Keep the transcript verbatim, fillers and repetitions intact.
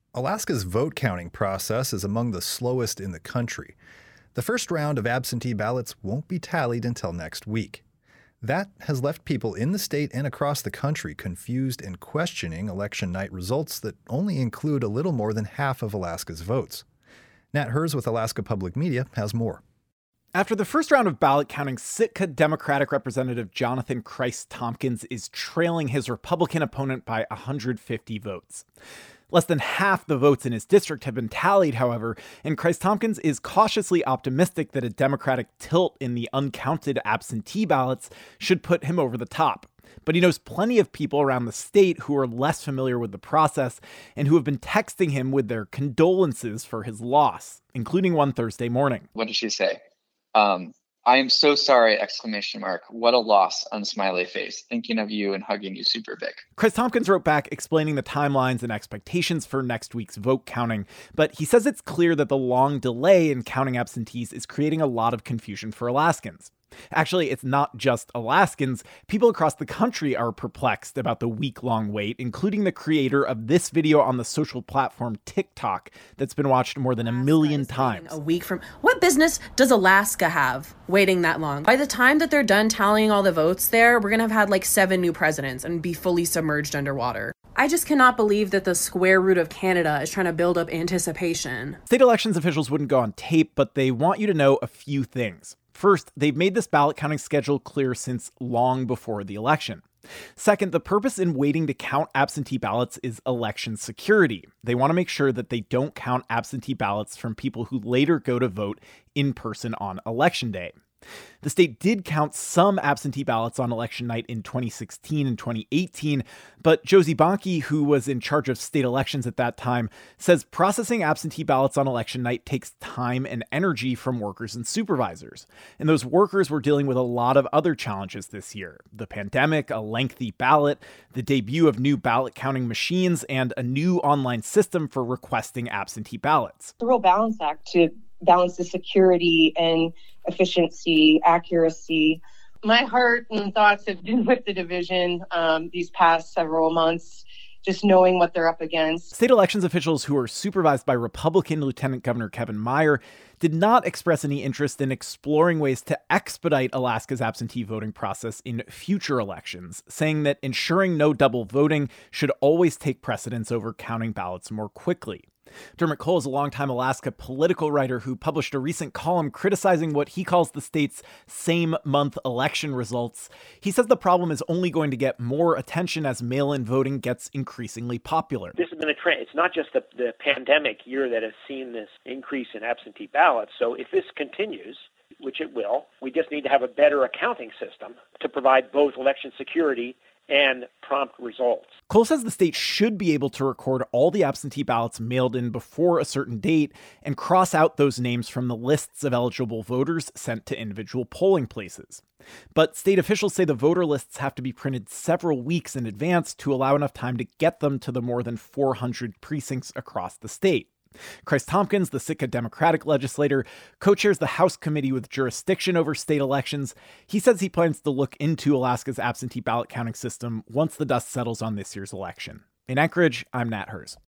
Alaska's vote counting process is among the slowest in the country. The first round of absentee ballots won't be tallied until next week. That has left people in the state and across the country confused and questioning election night results that only include a little more than half of Alaska's votes. Nat Hers with Alaska Public Media has more. After the first round of ballot counting, Sitka Democratic Representative Jonathan Christ-Tompkins is trailing his Republican opponent by one hundred fifty votes. Less than half the votes in his district have been tallied, however, and Christ-Tompkins is cautiously optimistic that a Democratic tilt in the uncounted absentee ballots should put him over the top. But he knows plenty of people around the state who are less familiar with the process and who have been texting him with their condolences for his loss, including one Thursday morning. What did she say? Um, I am so sorry, exclamation mark. What a loss on smiley face. Thinking of you and hugging you super big. Christ-Tompkins wrote back explaining the timelines and expectations for next week's vote counting, but he says it's clear that the long delay in counting absentees is creating a lot of confusion for Alaskans. Actually, it's not just Alaskans. People across the country are perplexed about the week-long wait, including the creator of this video on the social platform TikTok that's been watched more than a million times. A week from what business does Alaska have waiting that long? By the time that they're done tallying all the votes there, we're going to have had like seven new presidents and be fully submerged underwater. I just cannot believe that the square root of Canada is trying to build up anticipation. State elections officials wouldn't go on tape, but they want you to know a few things. First, they've made this ballot counting schedule clear since long before the election. Second, the purpose in waiting to count absentee ballots is election security. They want to make sure that they don't count absentee ballots from people who later go to vote in person on election day. The state did count some absentee ballots on election night in twenty sixteen and twenty eighteen, but Josie Bonke, who was in charge of state elections at that time, says processing absentee ballots on election night takes time and energy from workers and supervisors. And those workers were dealing with a lot of other challenges this year: the pandemic, a lengthy ballot, the debut of new ballot counting machines, and a new online system for requesting absentee ballots. The real balance act to balance the security and efficiency, accuracy. My heart and thoughts have been with the division um, these past several months, just knowing what they're up against. State elections officials who are supervised by Republican Lieutenant Governor Kevin Meyer did not express any interest in exploring ways to expedite Alaska's absentee voting process in future elections, saying that ensuring no double voting should always take precedence over counting ballots more quickly. Dermot Cole is a longtime Alaska political writer who published a recent column criticizing what he calls the state's same-month election results. He says the problem is only going to get more attention as mail-in voting gets increasingly popular. This has been a trend. It's not just the, the pandemic year that has seen this increase in absentee ballots. So if this continues, which it will, we just need to have a better accounting system to provide both election security and prompt results. Cole says the state should be able to record all the absentee ballots mailed in before a certain date and cross out those names from the lists of eligible voters sent to individual polling places. But state officials say the voter lists have to be printed several weeks in advance to allow enough time to get them to the more than four hundred precincts across the state. Christ-Tompkins, the Sitka Democratic legislator, co-chairs the House committee with jurisdiction over state elections. He says he plans to look into Alaska's absentee ballot counting system once the dust settles on this year's election. In Anchorage, I'm Nat Hers.